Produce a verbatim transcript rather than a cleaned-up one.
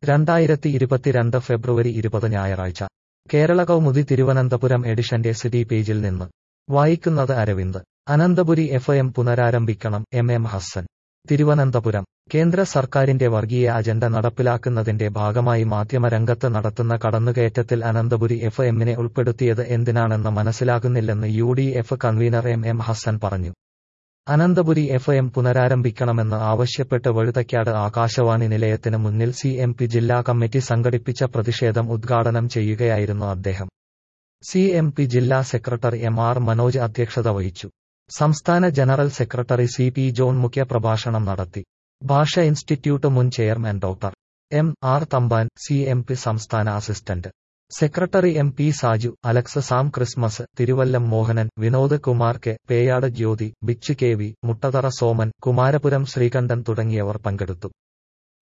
രണ്ടായിരത്തി ഇരുപത്തിരണ്ട് ഫെബ്രുവരി ഇരുപത് ഞായറാഴ്ച കേരള കൗമുദി തിരുവനന്തപുരം എഡിഷന്റെ സിറ്റി പേജിൽ നിന്ന് വായിക്കുന്നത് അരവിന്ദ്. അനന്തപുരി എഫ് എം പുനരാരംഭിക്കണം എം എം ഹസ്സൻ. തിരുവനന്തപുരം. കേന്ദ്ര സർക്കാരിന്റെ വർഗീയ അജണ്ട നടപ്പിലാക്കുന്നതിന്റെ ഭാഗമായി മാധ്യമരംഗത്ത് നടത്തുന്ന കടന്നുകയറ്റത്തിൽ അനന്തപുരി എഫ് എമ്മിനെ ഉൾപ്പെടുത്തിയത് എന്തിനാണെന്ന് മനസ്സിലാകുന്നില്ലെന്ന് U D F convener M M Hassan പറഞ്ഞു. അനന്തപുരി എഫ് എം പുനരാരംഭിക്കണമെന്ന് ആവശ്യപ്പെട്ട് വഴുതയ്ക്കാട് ആകാശവാണി നിലയത്തിന് മുന്നിൽ സി എം പി ജില്ലാ കമ്മിറ്റി സംഘടിപ്പിച്ച പ്രതിഷേധം ഉദ്ഘാടനം ചെയ്യുകയായിരുന്നു അദ്ദേഹം. സി എം പി ജില്ലാ സെക്രട്ടറി എം ആർ മനോജ് അധ്യക്ഷത വഹിച്ചു. സംസ്ഥാന general secretary C P John മുഖ്യപ്രഭാഷണം നടത്തി. ഭാഷ ഇൻസ്റ്റിറ്റ്യൂട്ട് മുൻ chairman doctor M R Thampan, C M P സംസ്ഥാന assistant secretary M P Saju, Alex Sam Christmas, Thiruvallam Mohanan, Vinod Kumar K, Peyad Jyothi, Bichu K V, Muttathara Soman, Kumarapuram Sreekandan തുടങ്ങിയവർ പങ്കെടുത്തു.